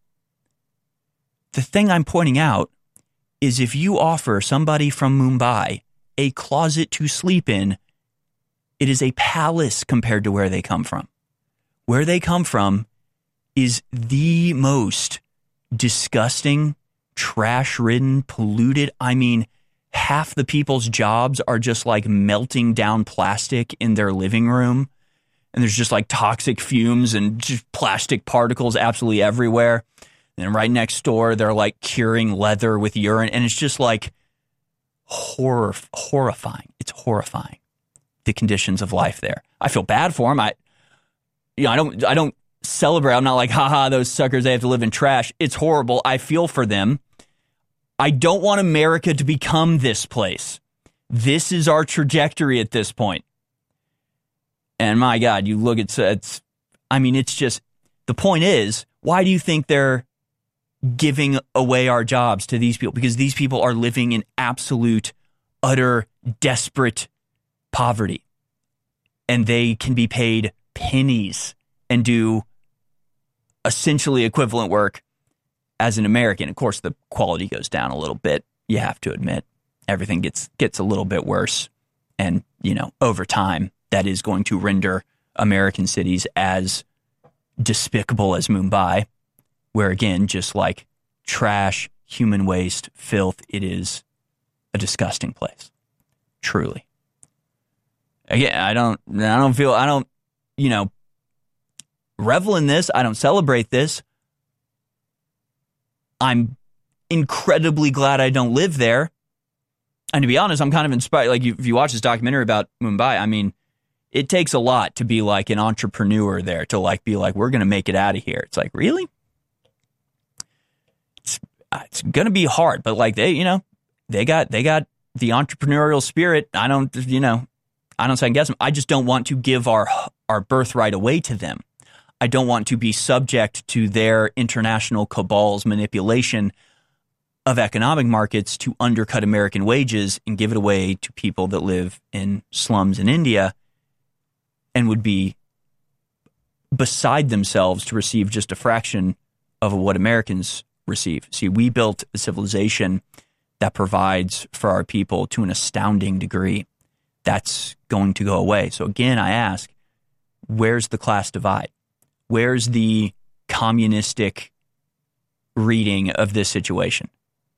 The thing I'm pointing out is if you offer somebody from Mumbai a closet to sleep in, it is a palace compared to where they come from. Where they come from is the most disgusting, trash-ridden, polluted. half the people's jobs are just like melting down plastic in their living room. And there's just like toxic fumes and just plastic particles absolutely everywhere. And right next door, they're like curing leather with urine. And it's just like horrifying. It's horrifying, the conditions of life there. I feel bad for them. I don't celebrate. I'm not like, haha, those suckers, they have to live in trash. It's horrible. I feel for them. I don't want America to become this place. This is our trajectory at this point. And my God, you look at it's just, the point is, why do you think they're giving away our jobs to these people? Because these people are living in absolute, utter, desperate poverty. And they can be paid pennies and do essentially equivalent work as an American. Of course, the quality goes down a little bit. You have to admit, everything gets a little bit worse. And, over time, that is going to render American cities as despicable as Mumbai, where, again, just like trash, human waste, filth, it is a disgusting place. Truly. Again, I don't revel in this. I don't celebrate this. I'm incredibly glad I don't live there. And to be honest, I'm kind of inspired. Like, if you watch this documentary about Mumbai, it takes a lot to be like an entrepreneur there, to like be like, we're going to make it out of here. It's like, really? It's going to be hard, but like they got the entrepreneurial spirit. I don't second guess them. I just don't want to give our birthright away to them. I don't want to be subject to their international cabal's manipulation of economic markets to undercut American wages and give it away to people that live in slums in India and would be beside themselves to receive just a fraction of what Americans receive. See, we built a civilization that provides for our people to an astounding degree. That's going to go away. So again, I ask, where's the class divide? Where's the communistic reading of this situation?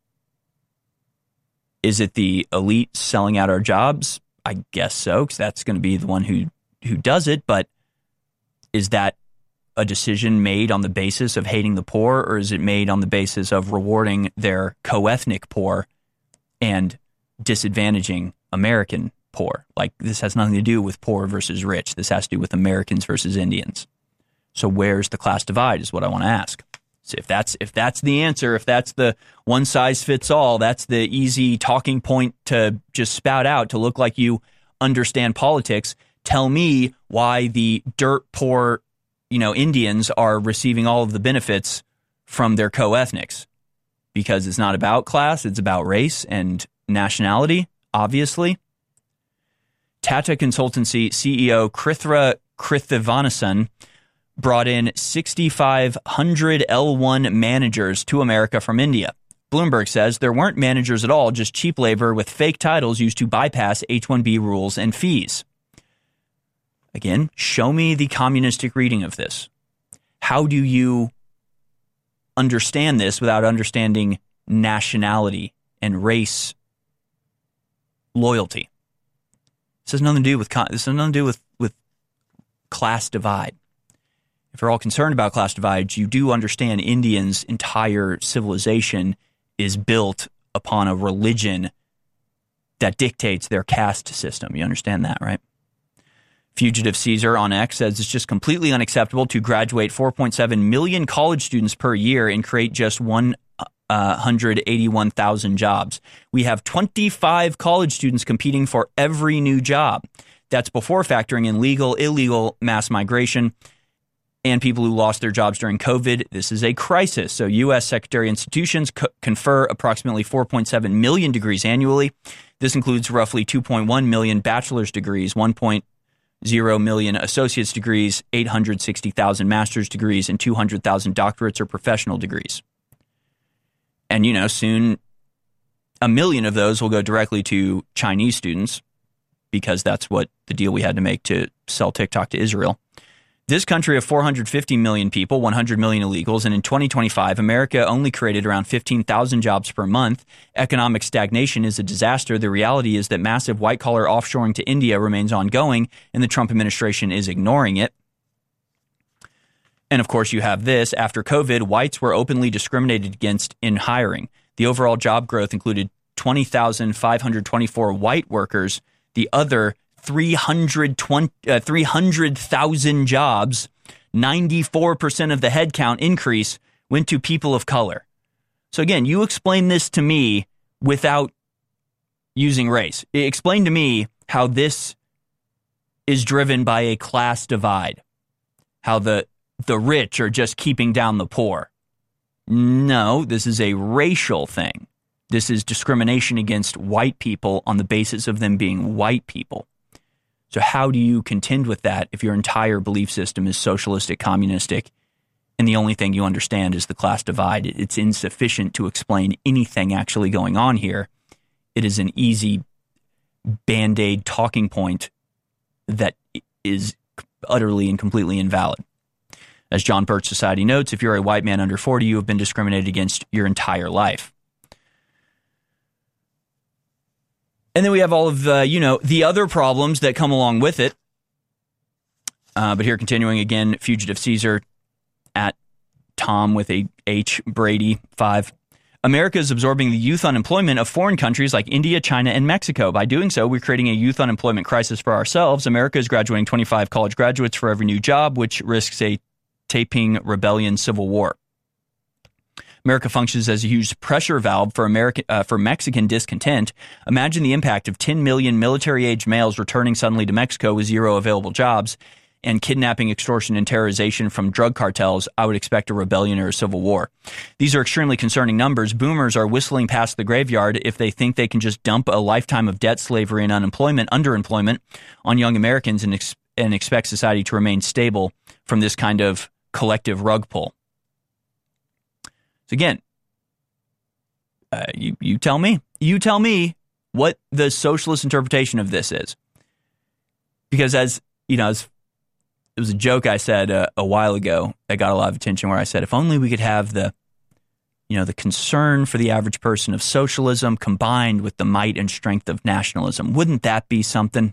Is it the elite selling out our jobs? I guess so, because that's going to be the one who does it. But is that a decision made on the basis of hating the poor, or is it made on the basis of rewarding their co-ethnic poor and disadvantaging American poor? Like, this has nothing to do with poor versus rich. This has to do with Americans versus Indians. So where's the class divide is what I want to ask. So if that's the answer, if that's the one size fits all, that's the easy talking point to just spout out to look like you understand politics, tell me why the dirt poor, Indians are receiving all of the benefits from their co-ethnics. Because it's not about class, it's about race and nationality, obviously. Tata Consultancy CEO Krithra Krithivasan brought in 6,500 L1 managers to America from India. Bloomberg says there weren't managers at all, just cheap labor with fake titles used to bypass H-1B rules and fees. Again, show me the communistic reading of this. How do you understand this without understanding nationality and race loyalty? This has nothing to do with class divide. If you're all concerned about class divides, you do understand Indians' entire civilization is built upon a religion that dictates their caste system. You understand that, right? Fugitive Caesar on X says it's just completely unacceptable to graduate 4.7 million college students per year and create just 181,000 jobs. We have 25 college students competing for every new job. That's before factoring in legal, illegal mass migration, and people who lost their jobs during COVID. This is a crisis. So U.S. Secretary institutions confer approximately 4.7 million degrees annually. This includes roughly 2.1 million bachelor's degrees, 1.0 million associate's degrees, 860,000 master's degrees, and 200,000 doctorates or professional degrees. And, soon 1 million of those will go directly to Chinese students, because that's what the deal we had to make to sell TikTok to Israel. This country of 450 million people, 100 million illegals, and in 2025, America only created around 15,000 jobs per month. Economic stagnation is a disaster. The reality is that massive white-collar offshoring to India remains ongoing, and the Trump administration is ignoring it. And of course, you have this. After COVID, whites were openly discriminated against in hiring. The overall job growth included 20,524 white workers. The other 300,000 jobs, 94% of the headcount increase went to people of color. So again, you explain this to me without using race. Explain to me how this is driven by a class divide, how the rich are just keeping down the poor. No, this is a racial thing. This is discrimination against white people on the basis of them being white people. So how do you contend with that if your entire belief system is socialistic, communistic, and the only thing you understand is the class divide? It's insufficient to explain anything actually going on here. It is an easy Band-Aid talking point that is utterly and completely invalid. As John Birch Society notes, if you're a white man under 40, you have been discriminated against your entire life. And then we have all of the other problems that come along with it. But here, continuing again, Fugitive Caesar at Tom with a H Brady 5. America is absorbing the youth unemployment of foreign countries like India, China, and Mexico. By doing so, we're creating a youth unemployment crisis for ourselves. America is graduating 25 college graduates for every new job, which risks a taping rebellion civil war. America functions as a huge pressure valve for Mexican discontent. Imagine the impact of 10 million military-age males returning suddenly to Mexico with zero available jobs and kidnapping, extortion, and terrorization from drug cartels. I would expect a rebellion or a civil war. These are extremely concerning numbers. Boomers are whistling past the graveyard if they think they can just dump a lifetime of debt, slavery, and underemployment on young Americans and expect society to remain stable from this kind of collective rug pull. So again, you tell me what the socialist interpretation of this is. Because as you know, it was a joke I said a while ago that got a lot of attention, where I said, if only we could have the concern for the average person of socialism combined with the might and strength of nationalism, wouldn't that be something?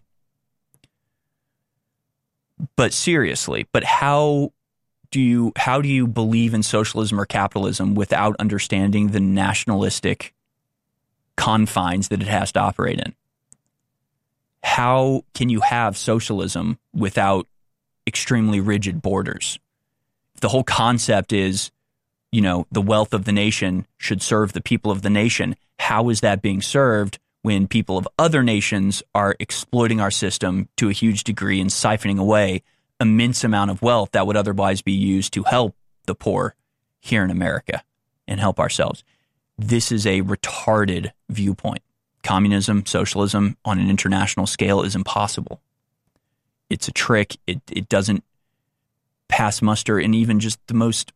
But seriously, how do you believe in socialism or capitalism without understanding the nationalistic confines that it has to operate in? How can you have socialism without extremely rigid borders? If the whole concept is, the wealth of the nation should serve the people of the nation, how is that being served when people of other nations are exploiting our system to a huge degree and siphoning away immense amount of wealth that would otherwise be used to help the poor here in America and help ourselves? This is a retarded viewpoint. Communism, socialism on an international scale is impossible. It's a trick. It doesn't pass muster in even just the most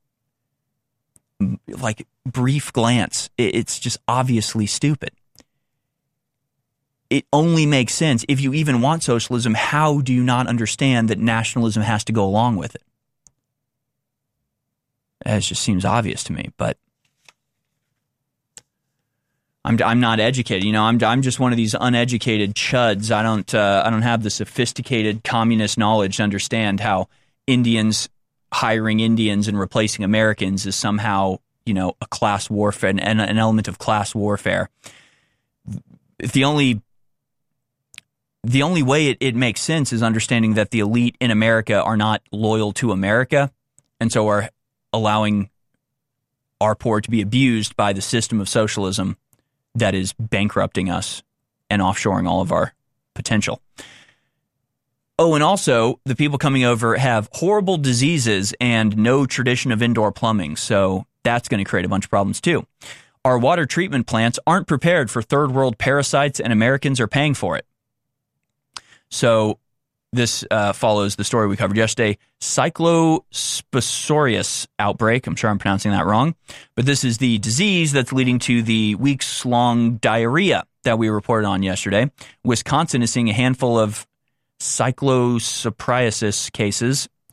brief glance. It's just obviously stupid. It only makes sense if you even want socialism. How do you not understand that nationalism has to go along with it? It just seems obvious to me, but I'm not educated. I'm just one of these uneducated chuds. I don't have the sophisticated communist knowledge to understand how Indians hiring Indians and replacing Americans is somehow, a class warfare, an element of class warfare. The only way it makes sense is understanding that the elite in America are not loyal to America, and so are allowing our poor to be abused by the system of socialism that is bankrupting us and offshoring all of our potential. Oh, and also, the people coming over have horrible diseases and no tradition of indoor plumbing, so that's going to create a bunch of problems too. Our water treatment plants aren't prepared for third world parasites, and Americans are paying for it. So this follows the story we covered yesterday, Cyclosporius outbreak. I'm sure I'm pronouncing that wrong, but this is the disease that's leading to the weeks-long diarrhea that we reported on yesterday. Wisconsin is seeing a handful of cyclosporiasis cases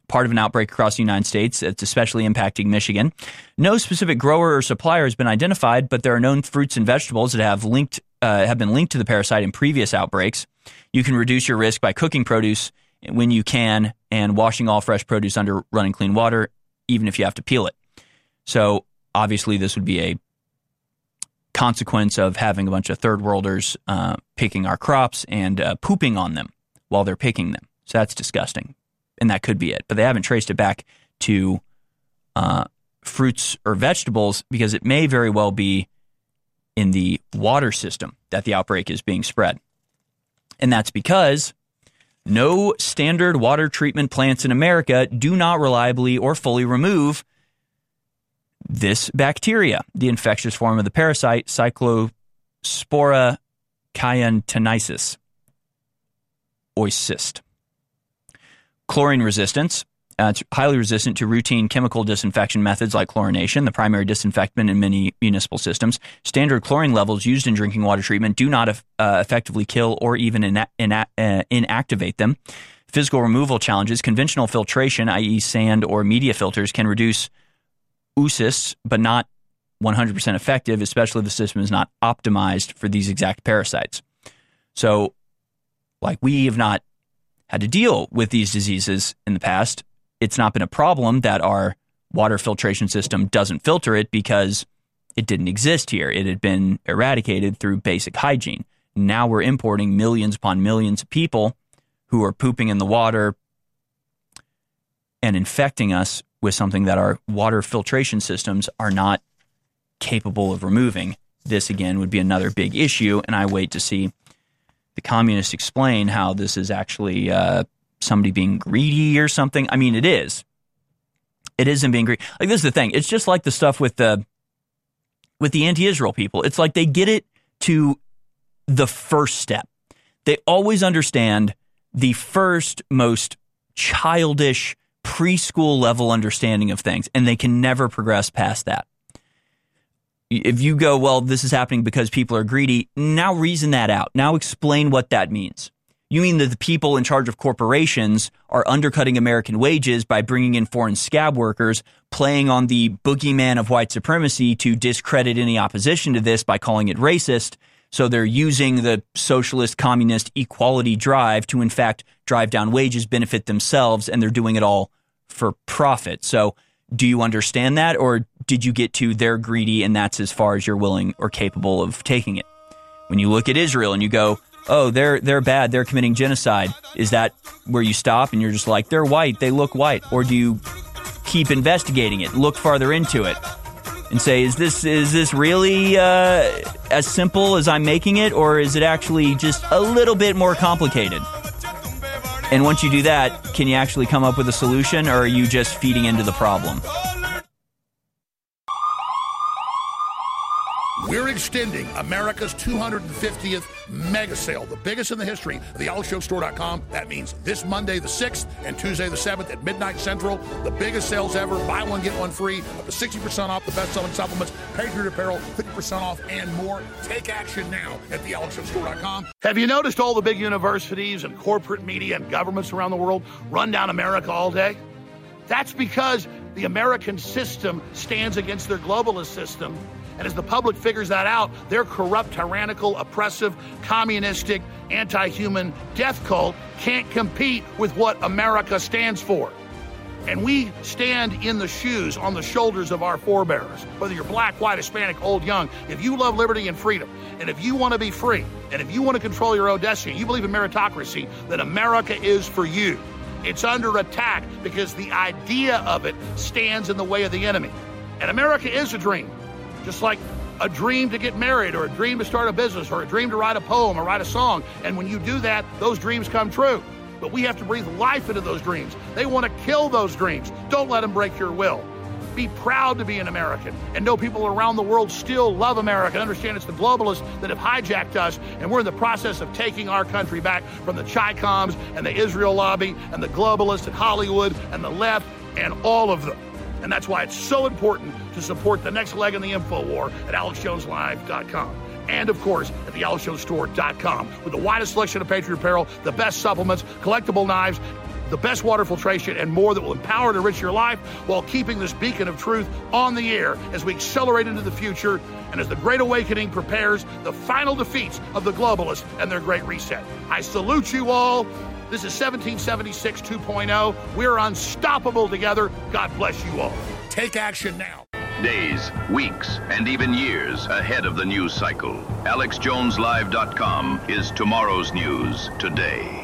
part of an outbreak across the United States. It's especially impacting Michigan. No specific grower or supplier has been identified, but there are known fruits and vegetables that have been linked to the parasite in previous outbreaks. You can reduce your risk by cooking produce when you can and washing all fresh produce under running clean water, even if you have to peel it. So obviously this would be a consequence of having a bunch of third worlders picking our crops and pooping on them while they're picking them. So that's disgusting. And that could be it. But they haven't traced it back to fruits or vegetables because it may very well be in the water system that the outbreak is being spread. And that's because no standard water treatment plants in America do not reliably or fully remove this bacteria, the infectious form of the parasite, Cyclospora cayantensis, oicyst. Chlorine resistance. It's highly resistant to routine chemical disinfection methods like chlorination, the primary disinfectant in many municipal systems. Standard chlorine levels used in drinking water treatment do not effectively kill or even inactivate them. Physical removal challenges. Conventional filtration, i.e. sand or media filters, can reduce oocysts, but not 100% effective, especially if the system is not optimized for these exact parasites. So, like, we have not had to deal with these diseases in the past. It's not been a problem that our water filtration system doesn't filter it because it didn't exist here. It had been eradicated through basic hygiene. Now we're importing millions upon millions of people who are pooping in the water and infecting us with something that our water filtration systems are not capable of removing. This, again, would be another big issue, and I wait to see the communists explain how this is actually somebody being greedy or something. I mean, it is. It isn't being greedy. Like, this is the thing. It's just like the stuff with the anti-Israel people. It's like they get it to the first step. They always understand the first, most childish, preschool level understanding of things, and they can never progress past that. If you go, well, this is happening because people are greedy, now reason that out. Now explain what that means. You mean that the people in charge of corporations are undercutting American wages by bringing in foreign scab workers, playing on the boogeyman of white supremacy to discredit any opposition to this by calling it racist. So they're using the socialist, communist equality drive to, in fact, drive down wages, benefit themselves, and they're doing it all for profit. So do you understand that, or did you get to they're greedy and that's as far as you're willing or capable of taking it? When you look at Israel and you go, oh, they're bad, they're committing genocide, is that where you stop and you're just like, they're white, they look white? Or do you keep investigating it, look farther into it, and say, is this really as simple as I'm making it, or is it actually just a little bit more complicated? And once you do that, can you actually come up with a solution, or are you just feeding into the problem? We're extending America's 250th mega sale, the biggest in the history of thealexshowstore.com. That means this Monday the 6th and Tuesday the 7th at midnight Central. The biggest sales ever. Buy one, get one free. Up to 60% off the best-selling supplements, Patriot Apparel, 50% off, and more. Take action now at thealexshowstore.com. Have you noticed all the big universities and corporate media and governments around the world run down America all day? That's because the American system stands against their globalist system. And as the public figures that out, their corrupt, tyrannical, oppressive, communistic, anti-human death cult can't compete with what America stands for. And we stand in the shoes, on the shoulders of our forebears. Whether you're black, white, Hispanic, old, young, if you love liberty and freedom, and if you want to be free, and if you want to control your own destiny, you believe in meritocracy, then America is for you. It's under attack because the idea of it stands in the way of the enemy. And America is a dream. Just like a dream to get married, or a dream to start a business, or a dream to write a poem or write a song. And when you do that, those dreams come true. But we have to breathe life into those dreams. They want to kill those dreams. Don't let them break your will. Be proud to be an American and know people around the world still love America. Understand it's the globalists that have hijacked us, and we're in the process of taking our country back from the Chi-Coms and the Israel lobby and the globalists at Hollywood and the left and all of them. And that's why it's so important to support the next leg in the info war at AlexJonesLive.com. And, of course, at thealexshowstore.com with the widest selection of Patriot Apparel, the best supplements, collectible knives, the best water filtration, and more that will empower and enrich your life while keeping this beacon of truth on the air as we accelerate into the future and as the Great Awakening prepares the final defeats of the globalists and their Great Reset. I salute you all. This is 1776 2.0. We're unstoppable together. God bless you all. Take action now. Days, weeks, and even years ahead of the news cycle. AlexJonesLive.com is tomorrow's news today.